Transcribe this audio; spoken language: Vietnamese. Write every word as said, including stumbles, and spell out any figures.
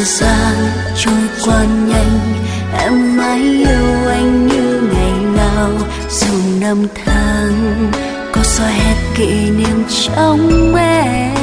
gian trôi qua nhanh, em mãi yêu anh như ngày nào. Dù năm tháng có xóa hết kỷ niệm trong em,